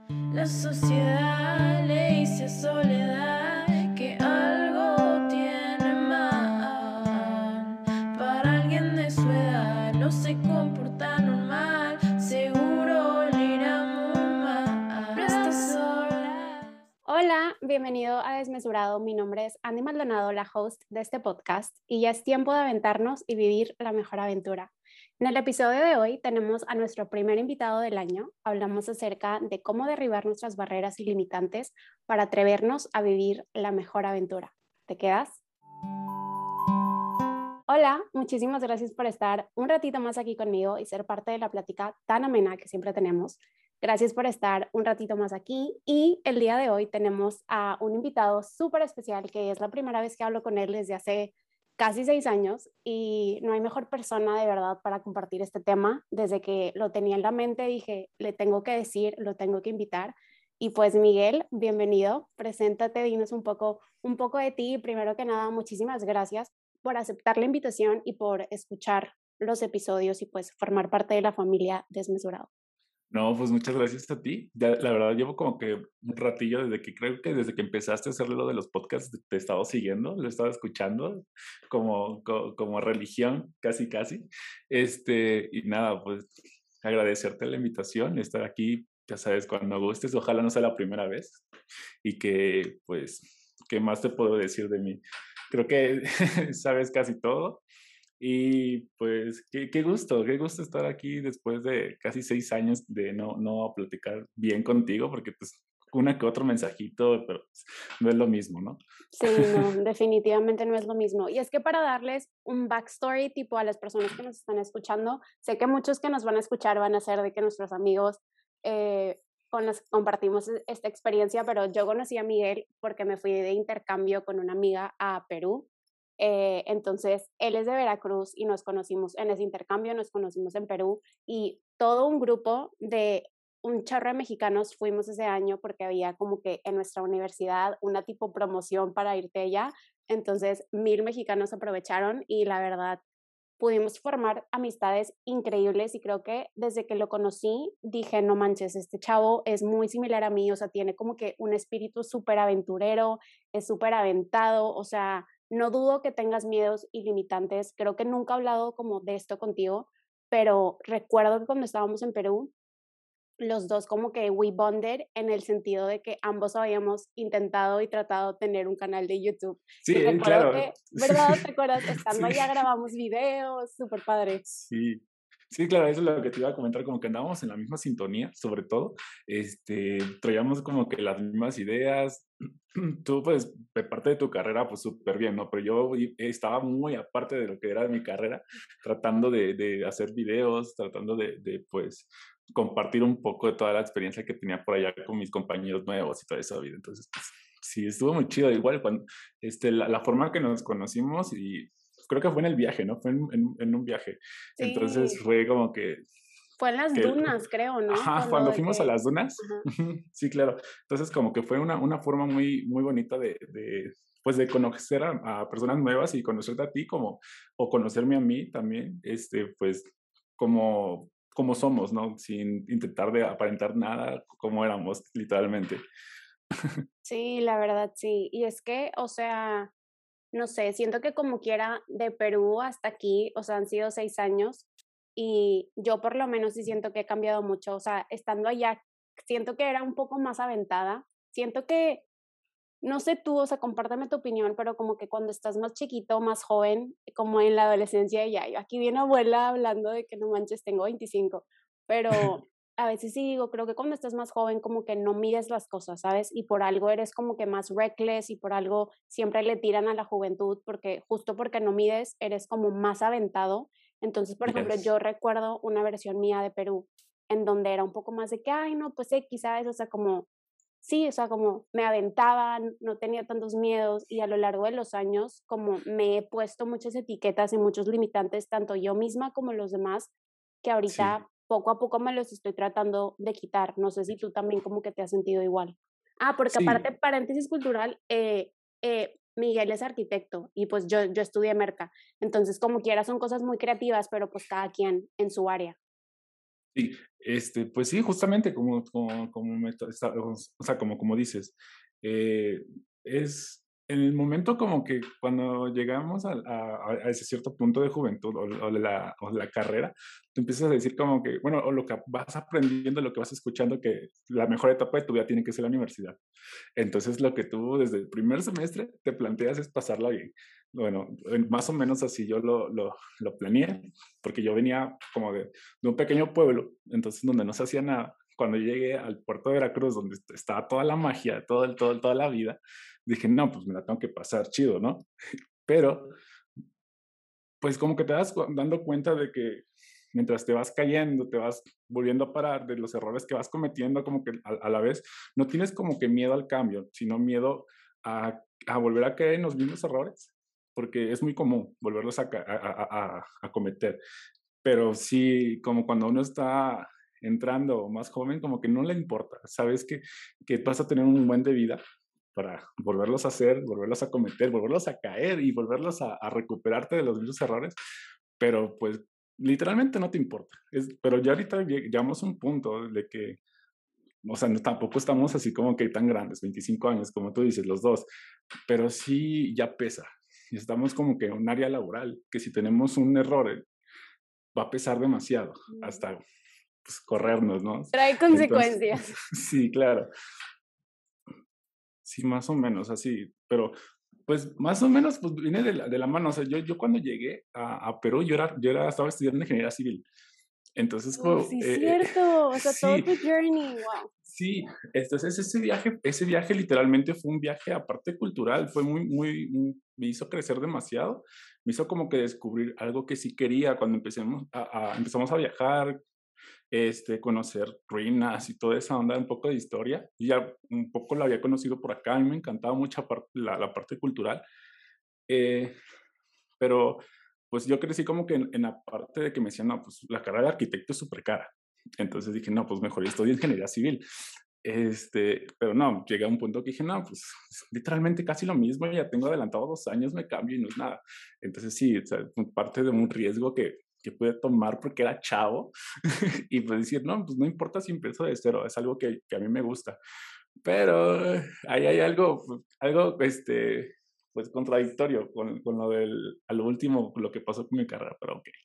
La sociedad le dice a Soledad que algo tiene mal. Para alguien de su edad no se comporta normal, seguro le irá muy mal. No está sola. Hola, bienvenido a Desmesurado. Mi nombre es Andy Maldonado, la host de este podcast, y ya es tiempo de aventarnos y vivir la mejor aventura. En el episodio de hoy tenemos a nuestro primer invitado del año. Hablamos acerca de cómo derribar nuestras barreras y limitantes para atrevernos a vivir la mejor aventura. ¿Te quedas? Hola, muchísimas gracias por estar un ratito más aquí conmigo y ser parte de la plática tan amena que siempre tenemos. Gracias por estar un ratito más aquí y el día de hoy tenemos a un invitado súper especial que es la primera vez que hablo con él desde hace casi 6 años y no hay mejor persona de verdad para compartir este tema. Desde que lo tenía en la mente dije, le tengo que decir, lo tengo que invitar. Y pues Miguel, bienvenido, preséntate, dinos un poco de ti. Primero que nada, muchísimas gracias por aceptar la invitación y por escuchar los episodios y pues formar parte de la familia Desmesurado. No, pues muchas gracias a ti. Ya, la verdad, llevo como que un ratillo creo que desde que empezaste a hacer lo de los podcasts, te he estado siguiendo, lo he estado escuchando como religión, casi, casi. Y nada, pues agradecerte la invitación, estar aquí, ya sabes, cuando gustes, ojalá no sea la primera vez. Y que, pues, ¿qué más te puedo decir de mí? Creo que sabes casi todo. Y pues qué gusto estar aquí después de casi 6 años de no platicar bien contigo, porque pues una que otro mensajito, pero pues, no es lo mismo, ¿no? Sí, no, definitivamente no es lo mismo. Y es que para darles un backstory tipo a las personas que nos están escuchando, sé que muchos que nos van a escuchar van a ser de que nuestros amigos con los que compartimos esta experiencia, pero yo conocí a Miguel porque me fui de intercambio con una amiga a Perú. Entonces, él es de Veracruz y nos conocimos en ese intercambio, nos conocimos en Perú y todo un grupo de un chorro de mexicanos fuimos ese año porque había como que en nuestra universidad una tipo promoción para irte allá. Entonces, 1,000 mexicanos aprovecharon y la verdad pudimos formar amistades increíbles y creo que desde que lo conocí dije, no manches, este chavo es muy similar a mí, o sea, tiene como que un espíritu súper aventurero, es súper aventado, o sea, no dudo que tengas miedos ilimitantes, creo que nunca he hablado como de esto contigo, pero recuerdo que cuando estábamos en Perú, los dos como que we bonded en el sentido de que ambos habíamos intentado y tratado de tener un canal de YouTube. Sí, Y recuerdo claro. que, ¿verdad? ¿Te acuerdas? Estando Sí. allá grabamos videos, súper padre. Sí, sí, claro, eso es lo que te iba a comentar, como que andábamos en la misma sintonía, sobre todo, traíamos como que las mismas ideas. Tú, pues, de parte de tu carrera, pues, súper bien, ¿no? Pero yo estaba muy aparte de lo que era de mi carrera, tratando de hacer videos, tratando pues, compartir un poco de toda la experiencia que tenía por allá con mis compañeros nuevos y toda esa vida. Entonces, pues, sí, estuvo muy chido. Igual, cuando, la forma que nos conocimos y creo que fue en el viaje, ¿no? Fue en un viaje. Entonces Sí, fue como fue en las que, dunas, creo, ¿no? ajá, Cuando cuando de fuimos a que, las dunas, ajá, sí, claro. Entonces como que fue una forma muy, muy bonita pues de conocer a personas nuevas y conocerte a ti o conocerme a mí también, pues como somos, ¿no? Sin intentar de aparentar nada, como éramos, literalmente. sí, la verdad, sí. Y es que, o sea, no sé, siento que como quiera, de Perú hasta aquí, o sea, han sido 6 años y yo por lo menos sí siento que he cambiado mucho, o sea, estando allá, siento que era un poco más aventada, siento que, no sé tú, o sea, compárteme tu opinión, pero como que cuando estás más chiquito, más joven, como en la adolescencia, ya, yo aquí viene abuela hablando de que no manches, tengo 25, pero a veces sí digo, creo que cuando estás más joven como que no mides las cosas, ¿sabes? Y por algo eres como que más reckless y por algo siempre le tiran a la juventud porque justo porque no mides eres como más aventado. Entonces, por ejemplo, Yes. yo recuerdo una versión mía de Perú en donde era un poco más de que, ay, no, pues X, ¿sabes? O sea, como sí, o sea, como me aventaban, no tenía tantos miedos y a lo largo de los años como me he puesto muchas etiquetas y muchos limitantes, tanto yo misma como los demás, que Sí. ahorita poco a poco me los estoy tratando de quitar. No sé si tú también como que te has sentido igual. Ah, porque aparte, Sí, paréntesis cultural, Miguel es arquitecto y pues yo estudié merca. Entonces, como quiera, son cosas muy creativas, pero pues cada quien en su área. Pues sí, justamente o sea, como dices, eh, es en el momento como que cuando llegamos a ese cierto punto de juventud o de la carrera, tú empiezas a decir como que, bueno, o lo que vas aprendiendo, lo que vas escuchando, que la mejor etapa de tu vida tiene que ser la universidad. Entonces, lo que tú desde el primer semestre te planteas es pasarla bien. Bueno, más o menos así yo lo planeé, porque yo venía como de un pequeño pueblo, entonces donde no se hacía nada. Cuando llegué al puerto de Veracruz, donde estaba toda la magia, toda la vida, dije, no, pues me la tengo que pasar chido, ¿no? Pero, pues como que te vas dando cuenta de que mientras te vas cayendo, te vas volviendo a parar de los errores que vas cometiendo, como que a la vez no tienes como que miedo al cambio, sino miedo a volver a caer en los mismos errores, porque es muy común volverlos a cometer. Pero sí, como cuando uno está entrando más joven, como que no le importa. Sabes que vas a tener un buen de vida para volverlos a hacer, volverlos a cometer, volverlos a caer y volverlos a recuperarte de los mismos errores, pero pues literalmente no te importa. Pero ya ahorita llegamos a un punto de que, o sea, no, tampoco estamos así como que tan grandes, 25 años, como tú dices, los dos, pero sí ya pesa. Y estamos como que en un área laboral, que si tenemos un error, va a pesar demasiado, Mm. hasta pues, corrernos, ¿no? Trae Entonces, consecuencias. sí, claro, sí, más o menos así, pero pues más o menos pues viene de la mano, o sea, yo cuando llegué a Perú, estaba estudiando ingeniería civil, entonces, Sí, es cierto. O sea, todo sí, tu journey, wow. sí, entonces ese viaje literalmente fue un viaje aparte cultural, fue me hizo crecer demasiado, me hizo como que descubrir algo que sí quería cuando empezamos a viajar, conocer ruinas y toda esa onda, un poco de historia. Y ya un poco la había conocido por acá, a mí me encantaba mucho la parte cultural, eh, pero pues yo crecí como que en la parte de que me decían, no, pues la carrera de arquitecto es súper cara. Entonces dije, no, pues mejor estudio ingeniería civil. Pero no, llegué a un punto que dije, no, pues literalmente casi lo mismo, ya tengo adelantado 2 años, me cambio y no es nada. Entonces sí, o sea, parte de un riesgo que pude tomar porque era chavo y pues decir, no, pues no importa si empiezo de cero, es algo que a mí me gusta. Pero ahí hay algo, pues contradictorio con a lo último, lo que pasó con mi carrera, pero ok.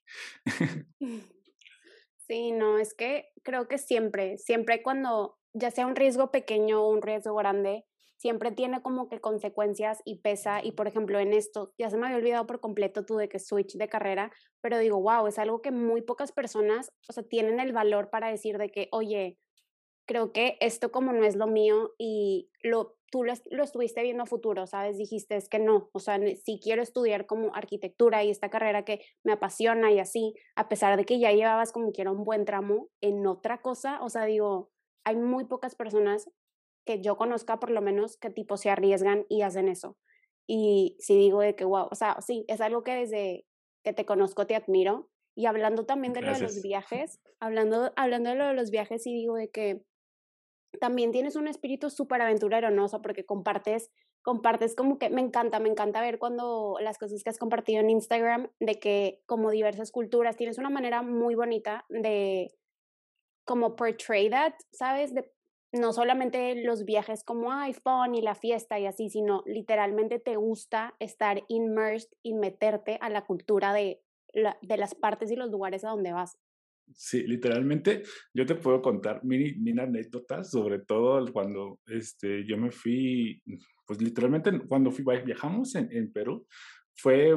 Sí, no, es que creo que siempre cuando, ya sea un riesgo pequeño o un riesgo grande, siempre tiene como que consecuencias y pesa. Y por ejemplo, en esto, ya se me había olvidado por completo tú de que switch de carrera, pero digo, wow, es algo que muy pocas personas, o sea, tienen el valor para decir de que, oye, creo que esto como no es lo mío y tú lo estuviste viendo a futuro, ¿sabes? Dijiste, es que no, o sea, si quiero estudiar como arquitectura y esta carrera que me apasiona y así, a pesar de que ya llevabas como quiera un buen tramo en otra cosa, o sea, digo, hay muy pocas personas que yo conozca por lo menos que tipo se arriesgan y hacen eso. Y sí digo de que, wow, o sea, sí, es algo que desde que te conozco te admiro. Y hablando también de lo de los Gracias. viajes, hablando de lo de los viajes, sí digo de que también tienes un espíritu súper aventurero, ¿no? O sea, porque compartes como que me encanta ver cuando las cosas que has compartido en Instagram, de que como diversas culturas, tienes una manera muy bonita de como portray that, ¿sabes? De no solamente los viajes como iPhone y la fiesta y así, sino literalmente te gusta estar immersed y meterte a la cultura de las partes y los lugares a donde vas. Sí, literalmente yo te puedo contar mil anécdotas, sobre todo cuando yo me fui, pues literalmente cuando viajamos en Perú, fue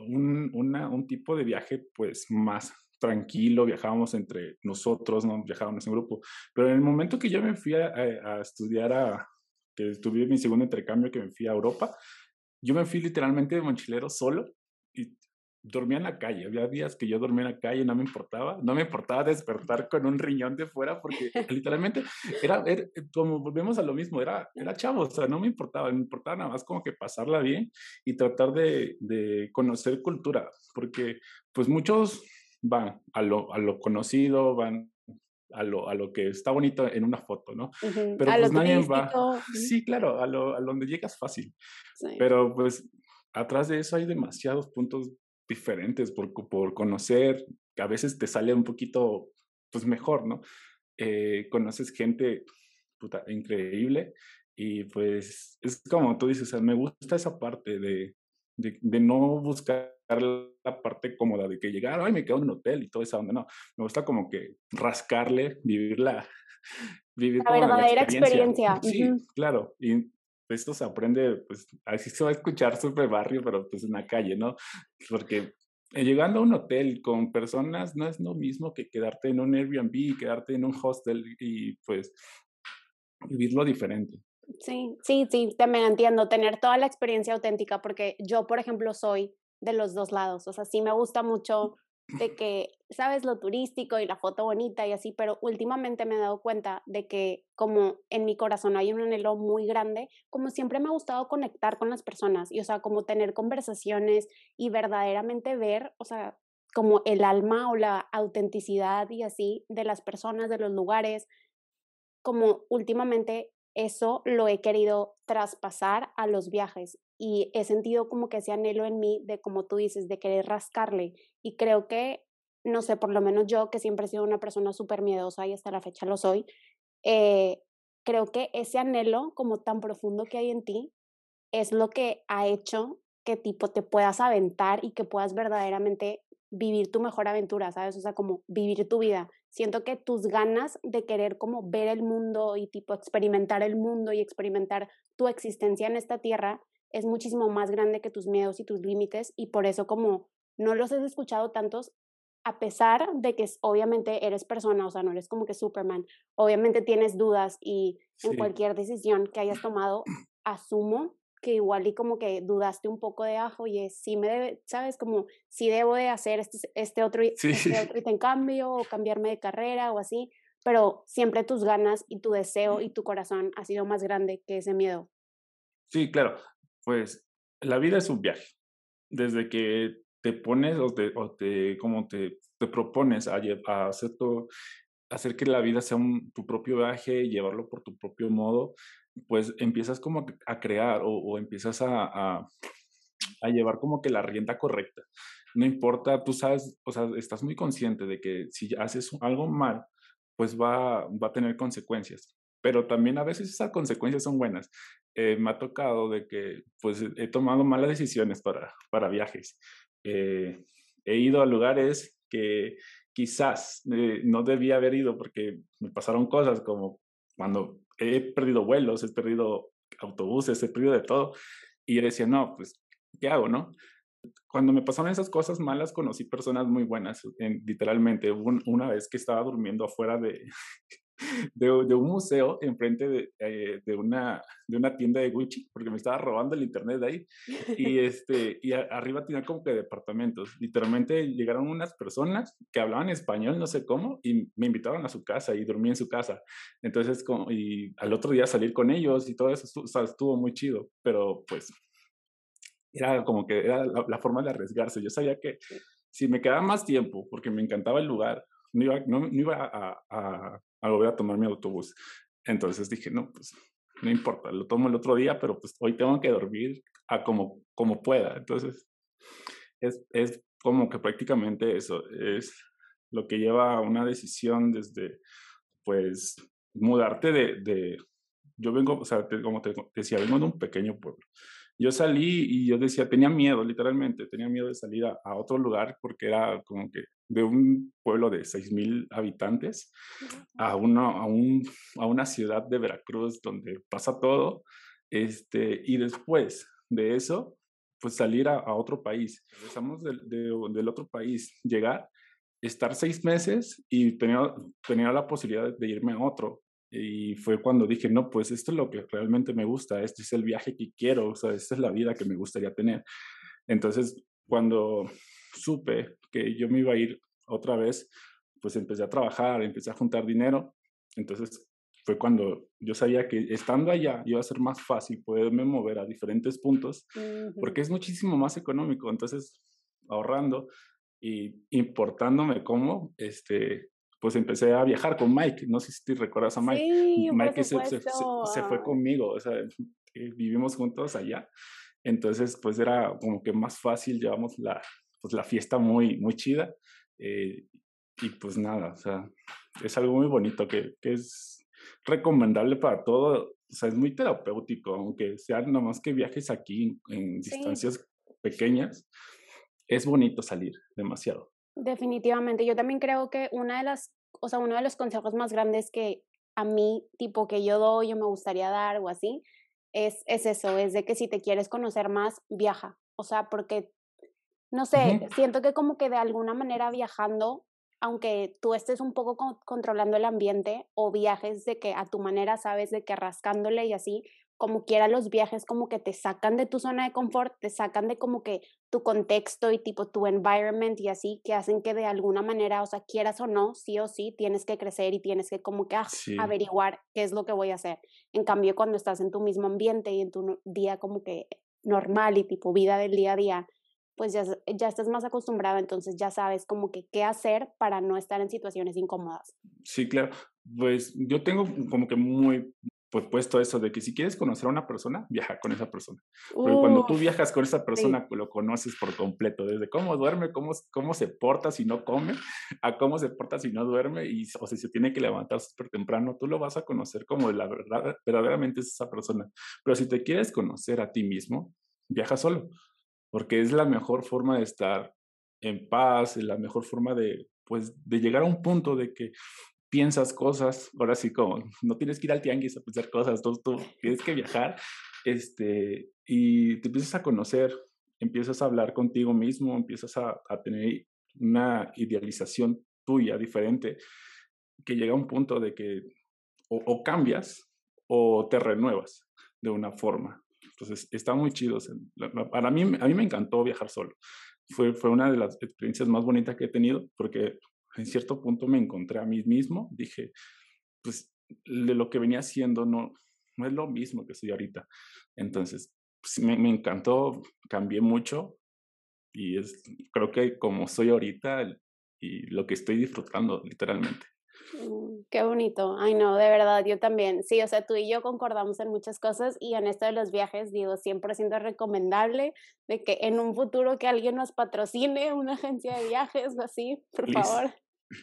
un tipo de viaje pues más tranquilo, viajábamos entre nosotros, no viajábamos en grupo, pero en el momento que yo me fui a estudiar, que tuve mi segundo intercambio, que me fui a Europa, yo me fui literalmente de mochilero solo y dormía en la calle. Había días que yo dormía en la calle, no me importaba despertar con un riñón de fuera porque literalmente como volvemos a lo mismo, era chavo, o sea, no me importaba nada más como que pasarla bien y tratar de conocer cultura, porque pues muchos van a lo conocido, van a lo que está bonito en una foto, ¿no? Ujú, Pero a pues lo nadie va, turístico. Ujú, sí, claro, a donde llegas fácil. sí. Pero pues atrás de eso hay demasiados puntos diferentes por conocer, que a veces te sale un poquito pues mejor, ¿no? Conoces gente, puta, increíble y pues es como tú dices, o sea, me gusta esa parte de no buscar la parte cómoda de que llegar, ay, me quedo en un hotel y todo eso, no, me gusta como que rascarle, vivir La como la verdadera experiencia. experiencia. Sí, claro, y esto se aprende, pues así se va a escuchar súper barrio, pero pues en la calle, ¿no? Porque llegando a un hotel con personas no es lo mismo que quedarte en un Airbnb, quedarte en un hostel y pues vivirlo diferente. Sí, sí, sí, también entiendo, tener toda la experiencia auténtica, porque yo, por ejemplo, soy de los 2 lados, o sea, sí me gusta mucho de que, sabes, lo turístico y la foto bonita y así, pero últimamente me he dado cuenta de que como en mi corazón hay un anhelo muy grande, como siempre me ha gustado conectar con las personas y, o sea, como tener conversaciones y verdaderamente ver, o sea, como el alma o la autenticidad y así de las personas, de los lugares, como últimamente eso lo he querido traspasar a los viajes y he sentido como que ese anhelo en mí de, como tú dices, de querer rascarle. Y creo que, no sé, por lo menos yo, que siempre he sido una persona súper miedosa y hasta la fecha lo soy, eh, creo que ese anhelo como tan profundo que hay en ti es lo que ha hecho que tipo te puedas aventar y que puedas verdaderamente vivir tu mejor aventura, ¿sabes? O sea, como vivir tu vida. Siento que tus ganas de querer como ver el mundo y tipo experimentar el mundo y experimentar tu existencia en esta tierra es muchísimo más grande que tus miedos y tus límites y por eso como no los has escuchado tantos a pesar de que obviamente eres persona, o sea, no eres como que Superman, obviamente tienes dudas y en Sí, cualquier decisión que hayas tomado, asumo que igual y como que dudaste un poco de, oye, sí me debe, ¿sabes? Como si debo de hacer sí, este otro intercambio o cambiarme de carrera o así, pero siempre tus ganas y tu deseo y tu corazón ha sido más grande que ese miedo. sí, claro. Pues la vida es un viaje. Desde que te pones como te propones a hacer que la vida sea tu propio viaje y llevarlo por tu propio modo, pues empiezas como que a crear o empiezas a llevar como que la rienda correcta. No importa, tú sabes, o sea, estás muy consciente de que si haces algo mal, pues va a tener consecuencias. Pero también a veces esas consecuencias son buenas. Me ha tocado de que pues he tomado malas decisiones para viajes. Eh, He ido a lugares que quizás no debía haber ido porque me pasaron cosas como cuando he perdido vuelos, he perdido autobuses, he perdido de todo. Y yo decía, no, pues, ¿qué hago, no? Cuando me pasaron esas cosas malas, conocí personas muy buenas, literalmente. Hubo una vez que estaba durmiendo afuera de un museo, enfrente de una tienda de Gucci, porque me estaba robando el internet de ahí. Y arriba tenía como que departamentos. Literalmente llegaron unas personas que hablaban español, no sé cómo, y me invitaron a su casa y dormí en su casa. Entonces, y al otro día salir con ellos y todo eso, o sea, estuvo muy chido, pero pues era como que era la forma de arriesgarse. Yo sabía que si me quedaba más tiempo, porque me encantaba el lugar, no iba a volver a tomar mi autobús. Entonces dije, no, pues no importa, lo tomo el otro día, pero pues hoy tengo que dormir a como pueda. Entonces es como que prácticamente eso, es lo que lleva a una decisión desde, pues, mudarte yo vengo, o sea, como te decía, vengo de un pequeño pueblo. Yo salí y yo decía, tenía miedo, literalmente, tenía miedo de salir a otro lugar porque era como que de un pueblo de 6,000 habitantes a una ciudad de Veracruz donde pasa todo, y después de eso, pues salir a otro país. Regresamos del otro país, llegar, estar 6 meses y tenía la posibilidad de irme a otro. Y fue cuando dije, no, pues esto es lo que realmente me gusta, este es el viaje que quiero, o sea, esta es la vida que me gustaría tener. Entonces, cuando supe que yo me iba a ir otra vez, pues empecé a trabajar, empecé a juntar dinero. Entonces, fue cuando yo sabía que estando allá iba a ser más fácil poderme mover a diferentes puntos, Ujú. porque es muchísimo más económico. Entonces, ahorrando y importándome cómo, pues empecé a viajar con Mike. No sé si te recuerdas a Mike. Sí, por Mike supuesto. se fue conmigo, o sea, vivimos juntos allá. Entonces, pues era como que más fácil, llevamos pues, la fiesta muy, muy chida. eh, y pues nada, o sea, es algo muy bonito que es recomendable para todo, o sea, es muy terapéutico, aunque sea nomás que viajes aquí en Sí, distancias pequeñas, es bonito salir demasiado. definitivamente. Yo también creo que o sea, uno de los consejos más grandes que a mí, tipo que yo doy o me gustaría dar o así, es eso, es de que si te quieres conocer más, viaja. O sea, porque no sé, Ujú. siento que como que de alguna manera viajando, aunque tú estés un poco controlando el ambiente o viajes de que a tu manera, sabes, de que rascándole y así, como quiera los viajes como que te sacan de tu zona de confort, te sacan de como que tu contexto y tipo tu environment y así, que hacen que de alguna manera, o sea, quieras o sí, tienes que crecer y tienes que como que Sí, averiguar qué es lo que voy a hacer. En cambio, cuando estás en tu mismo ambiente y en tu día como que normal y tipo vida del día a día, pues ya estás más acostumbrado, entonces ya sabes como que qué hacer para no estar en situaciones incómodas. sí, claro. Pues yo tengo como que muy pues puesto eso de que si quieres conocer a una persona, viaja con esa persona. Porque cuando tú Uf, viajas con esa sí, persona, lo conoces por completo, desde cómo duerme, cómo se porta si no come, a cómo se porta si no duerme, o si se tiene que levantar súper temprano, tú lo vas a conocer como la verdad, verdaderamente es esa persona. Pero si te quieres conocer a ti mismo, viaja solo, porque es la mejor forma de estar en paz, es la mejor forma de, pues, de llegar a un punto de que piensas cosas, ahora sí como, no tienes que ir al tianguis a pensar cosas, tú tienes que viajar, y te empiezas a conocer, empiezas a hablar contigo mismo, empiezas a tener una idealización tuya diferente, que llega a un punto de que o cambias o te renuevas de una forma. Entonces, está muy chido. O sea, para mí, a mí me encantó viajar solo. Fue una de las experiencias más bonitas que he tenido porque en cierto punto me encontré a mí mismo. Dije, pues, de lo que venía haciendo no es lo mismo que soy ahorita. Entonces, pues, me encantó, cambié mucho y creo que como soy ahorita y lo que estoy disfrutando, literalmente. qué bonito. Ay, no, de verdad, yo también. Sí, o sea, tú y yo concordamos en muchas cosas y en esto de los viajes, digo, 100% recomendable de que en un futuro que alguien nos patrocine, una agencia de viajes o así, por Liz, favor.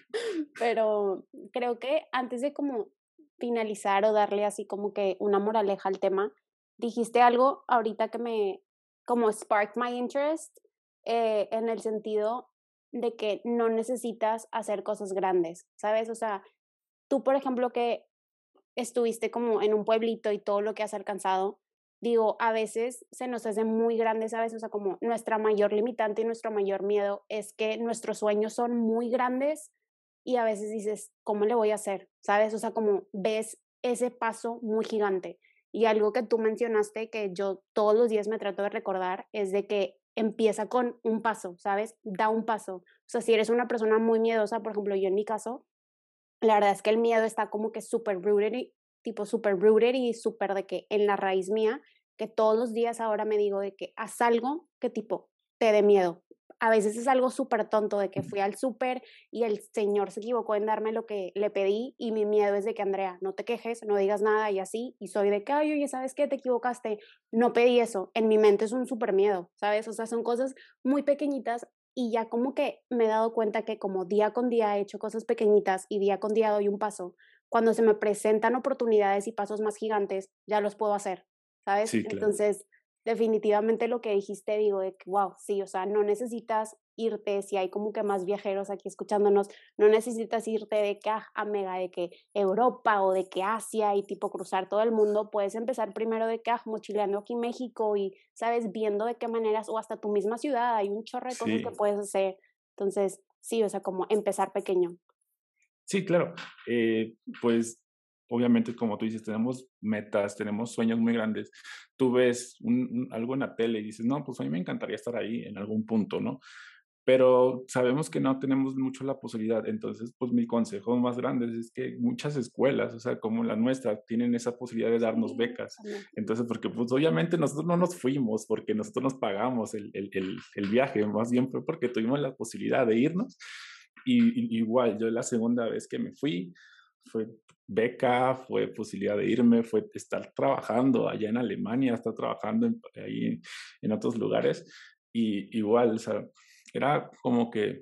Pero creo que antes de como finalizar o darle así como que una moraleja al tema, dijiste algo ahorita que me como sparked my interest, en el sentido de que no necesitas hacer cosas grandes, ¿sabes? O sea, tú, por ejemplo, que estuviste como en un pueblito y todo lo que has alcanzado, digo, a veces se nos hace muy grande, ¿sabes? O sea, como nuestra mayor limitante y nuestro mayor miedo es que nuestros sueños son muy grandes y a veces dices, ¿cómo le voy a hacer? ¿Sabes? O sea, como ves ese paso muy gigante. Y algo que tú mencionaste que yo todos los días me trato de recordar es de que empieza con un paso, ¿sabes? Da un paso. O sea, si eres una persona muy miedosa, por ejemplo, yo en mi caso, la verdad es que el miedo está como que súper rooted y tipo súper rooted y súper de que en la raíz mía, que todos los días ahora me digo de que haz algo que tipo te dé miedo. A veces es algo súper tonto de que fui al súper y el señor se equivocó en darme lo que le pedí y mi miedo es de que Andrea, no te quejes, no digas nada y así, y soy de que, ay, oye, ¿sabes qué? Te equivocaste, no pedí eso. En mi mente es un súper miedo, ¿sabes? O sea, son cosas muy pequeñitas y ya como que me he dado cuenta que como día con día he hecho cosas pequeñitas y día con día doy un paso, cuando se me presentan oportunidades y pasos más gigantes, ya los puedo hacer, ¿sabes? sí, claro. Entonces, definitivamente lo que dijiste, digo, de que, wow, sí, o sea, no necesitas irte, si hay como que más viajeros aquí escuchándonos, no necesitas irte de que a mega, de que Europa o de que Asia y tipo cruzar todo el mundo, puedes empezar primero de que mochileando aquí en México y, sabes, viendo de qué maneras, o hasta tu misma ciudad, hay un chorro de cosas que Sí, puedes hacer. Entonces, sí, o sea, como empezar pequeño. sí, claro. Pues obviamente, como tú dices, tenemos metas, tenemos sueños muy grandes. Tú ves algo en la tele y dices, no, pues a mí me encantaría estar ahí en algún punto, ¿no? Pero sabemos que no tenemos mucho la posibilidad. Entonces, pues mi consejo más grande es que muchas escuelas, o sea, como la nuestra, tienen esa posibilidad de darnos Sí, becas. también. Entonces, porque pues obviamente nosotros no nos fuimos porque nosotros nos pagamos el viaje, más bien fue porque tuvimos la posibilidad de irnos. Igual, yo la segunda vez que me fui, fue beca, fue posibilidad de irme, fue estar trabajando allá en Alemania, estar trabajando ahí en otros lugares. Y igual, o sea, era como que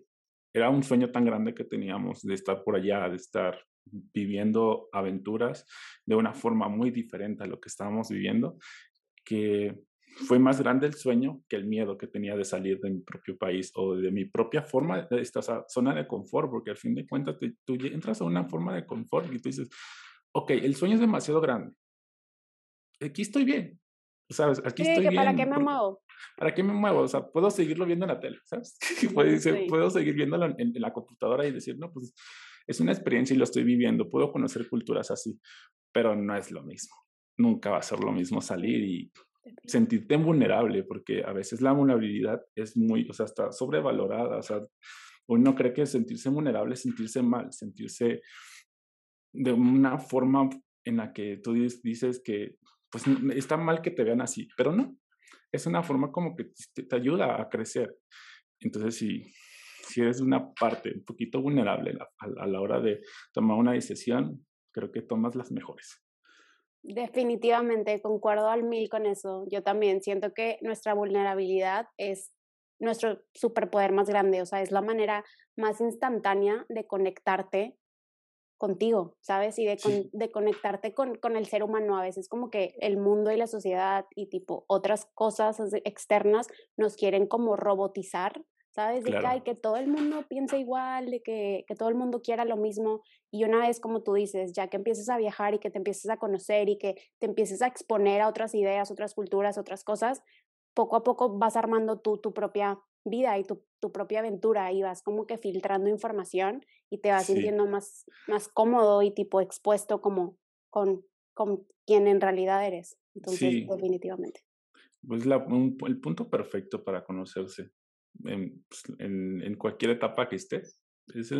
era un sueño tan grande que teníamos de estar por allá, de estar viviendo aventuras de una forma muy diferente a lo que estábamos viviendo, que fue más grande el sueño que el miedo que tenía de salir de mi propio país o de mi propia forma, de esta zona de confort, porque al fin de cuentas tú entras a una forma de confort y tú dices, ok, el sueño es demasiado grande, aquí estoy bien, ¿sabes? Aquí Sí, estoy que para qué bien, me muevo. ¿para qué me muevo? O sea, puedo seguirlo viendo en la tele, ¿sabes? Sí. Puedo seguir viéndolo en la computadora y decir, no, pues es una experiencia y lo estoy viviendo, puedo conocer culturas así, pero no es lo mismo. Nunca va a ser lo mismo salir y sentirte vulnerable, porque a veces la vulnerabilidad es muy, o sea, está sobrevalorada, o sea, uno cree que sentirse vulnerable es sentirse mal, sentirse de una forma en la que tú dices que, pues, está mal que te vean así, pero no, es una forma como que te ayuda a crecer. Entonces, si eres una parte un poquito vulnerable a la hora de tomar una decisión, creo que tomas las mejores. Definitivamente, concuerdo al mil con eso. Yo también siento que nuestra vulnerabilidad es nuestro superpoder más grande, o sea, es la manera más instantánea de conectarte contigo, ¿sabes? Y Sí, de conectarte con el ser humano. A veces como que el mundo y la sociedad y tipo otras cosas externas nos quieren como robotizar, ¿sabes? De que, ay, claro, que todo el mundo piense igual, de que todo el mundo quiera lo mismo. Y una vez, como tú dices, ya que empieces a viajar y que te empieces a conocer y que te empieces a exponer a otras ideas, otras culturas, otras cosas, poco a poco vas armando tú tu propia vida y tu propia aventura y vas como que filtrando información y te vas sí, sintiendo más cómodo y tipo expuesto como con, con quien en realidad eres. Entonces, sí, definitivamente. pues el punto perfecto para conocerse en cualquier etapa que estés. Es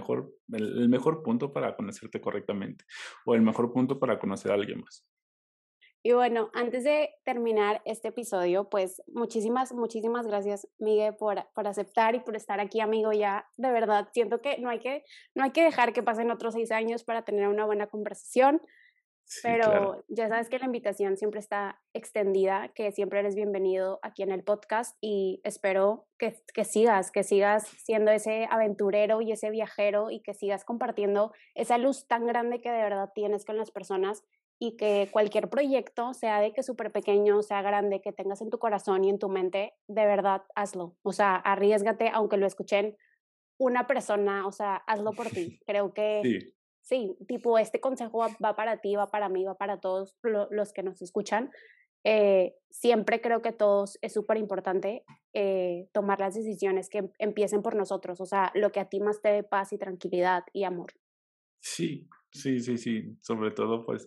el mejor punto para conocerte correctamente o el mejor punto para conocer a alguien más. Y bueno, antes de terminar este episodio, pues muchísimas gracias, Miguel, por aceptar y por estar aquí, amigo. Ya, de verdad, siento que no hay que dejar que pasen otros 6 años para tener una buena conversación. Sí, claro. Pero ya sabes que la invitación siempre está extendida, que siempre eres bienvenido aquí en el podcast y espero que sigas siendo ese aventurero y ese viajero y que sigas compartiendo esa luz tan grande que de verdad tienes con las personas y que cualquier proyecto, sea de que súper pequeño, sea grande, que tengas en tu corazón y en tu mente, de verdad hazlo. O sea, arriesgate, aunque lo escuchen una persona, o sea, hazlo por ti. Creo que Sí, sí, tipo, este consejo va para ti, va para mí, va para todos los que nos escuchan. Siempre creo que todos es súper importante tomar las decisiones que empiecen por nosotros, o sea, lo que a ti más te dé paz y tranquilidad y amor. sí, sí, sí, sí. Sobre todo, pues,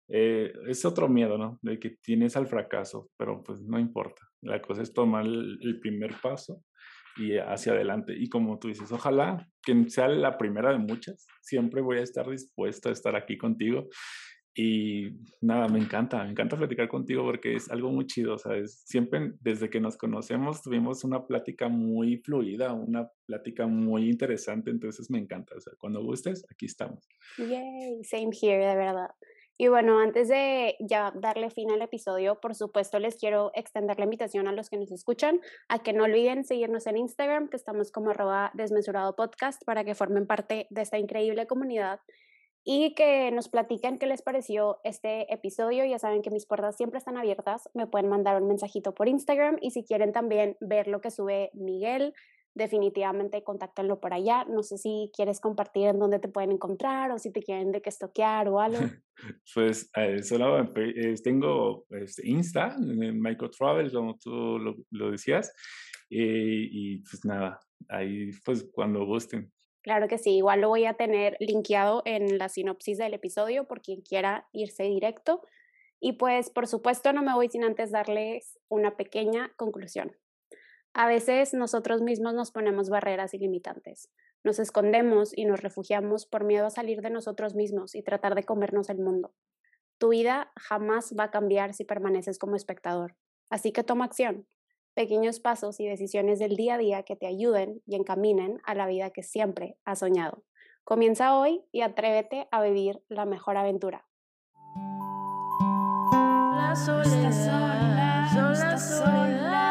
es otro miedo, ¿no? De que tienes al fracaso, pero pues no importa. La cosa es tomar el primer paso y hacia adelante. Y como tú dices, ojalá que sea la primera de muchas. Siempre voy a estar dispuesto a estar aquí contigo. Y nada, me encanta platicar contigo porque es algo muy chido, ¿sabes? Siempre desde que nos conocemos tuvimos una plática muy fluida, una plática muy interesante, entonces me encanta. O sea, cuando gustes, aquí estamos. Yay, same here, de verdad. Y bueno, antes de ya darle fin al episodio, por supuesto les quiero extender la invitación a los que nos escuchan a que no olviden seguirnos en Instagram, que estamos como @desmesuradopodcast para que formen parte de esta increíble comunidad y que nos platiquen qué les pareció este episodio. Ya saben que mis puertas siempre están abiertas. Me pueden mandar un mensajito por Instagram y si quieren también ver lo que sube Miguel, definitivamente contáctenlo por allá. No sé si quieres compartir en dónde te pueden encontrar o si te quieren de que estoquear o algo. Pues solo tengo Insta, en Microtravel, como tú lo decías, y pues nada, ahí pues cuando gusten. Claro que sí, igual lo voy a tener linkeado en la sinopsis del episodio por quien quiera irse directo. Y pues, por supuesto, no me voy sin antes darles una pequeña conclusión. A veces nosotros mismos nos ponemos barreras ilimitantes. Nos escondemos y nos refugiamos por miedo a salir de nosotros mismos y tratar de comernos el mundo. Tu vida jamás va a cambiar si permaneces como espectador. Así que toma acción. Pequeños pasos y decisiones del día a día que te ayuden y encaminen a la vida que siempre has soñado. Comienza hoy y atrévete a vivir la mejor aventura. La soledad, sola soledad.